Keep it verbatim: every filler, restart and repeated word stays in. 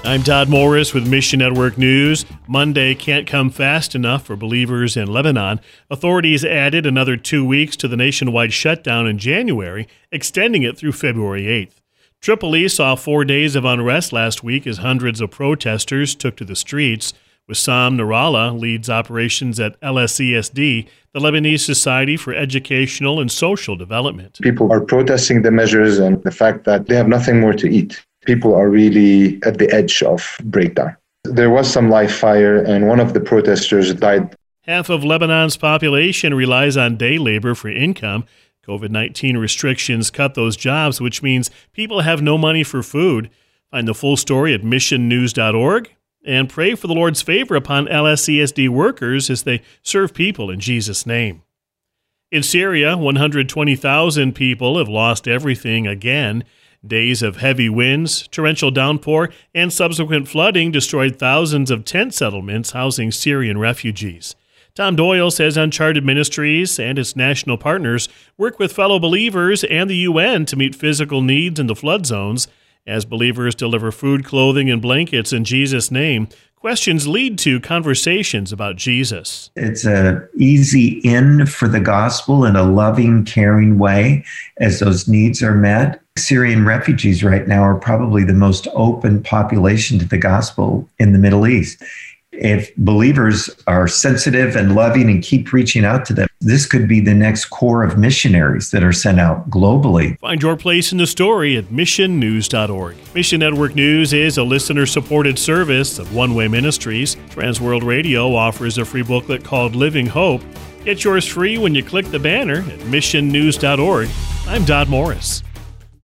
I'm Todd Morris with Mission Network News. Monday can't come fast enough for believers in Lebanon. Authorities added another two weeks to the nationwide shutdown in January, extending it through February eighth. Tripoli saw four days of unrest last week as hundreds of protesters took to the streets. Wissam Nasrallah leads operations at L S E S D, the Lebanese Society for Educational and Social Development. People are protesting the measures and the fact that they have nothing more to eat. People are really at the edge of breakdown. There was some live fire and one of the protesters died. Half of Lebanon's population relies on day labor for income. COVID nineteen restrictions cut those jobs, which means people have no money for food. Find the full story at mission news dot org and pray for the Lord's favor upon L S E S D workers as they serve people in Jesus' name. In Syria, one hundred twenty thousand people have lost everything again. Days of heavy winds, torrential downpour, and subsequent flooding destroyed thousands of tent settlements housing Syrian refugees. Tom Doyle says Uncharted Ministries and its national partners work with fellow believers and the U N to meet physical needs in the flood zones. As believers deliver food, clothing, and blankets in Jesus' name, questions lead to conversations about Jesus. It's an easy in for the gospel in a loving, caring way as those needs are met. Syrian refugees right now are probably the most open population to the gospel in the Middle East. If believers are sensitive and loving and keep reaching out to them, this could be the next core of missionaries that are sent out globally. Find your place in the story at mission news dot org. Mission Network News is a listener-supported service of One Way Ministries. Transworld Radio offers a free booklet called Living Hope. Get yours free when you click the banner at mission news dot org. I'm Todd Morris.